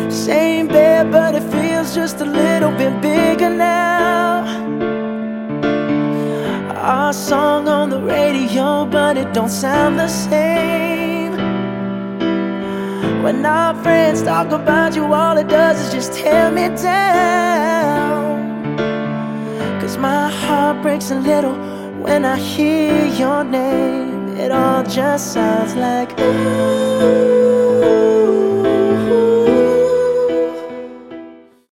Same bed, but it feels just a little bit bigger now. Our song on the radio, but it don't sound the same. When our friends talk about you, all it does is just tear me down. 'Cause my heart breaks a little when I hear your name. It all just sounds like ooh.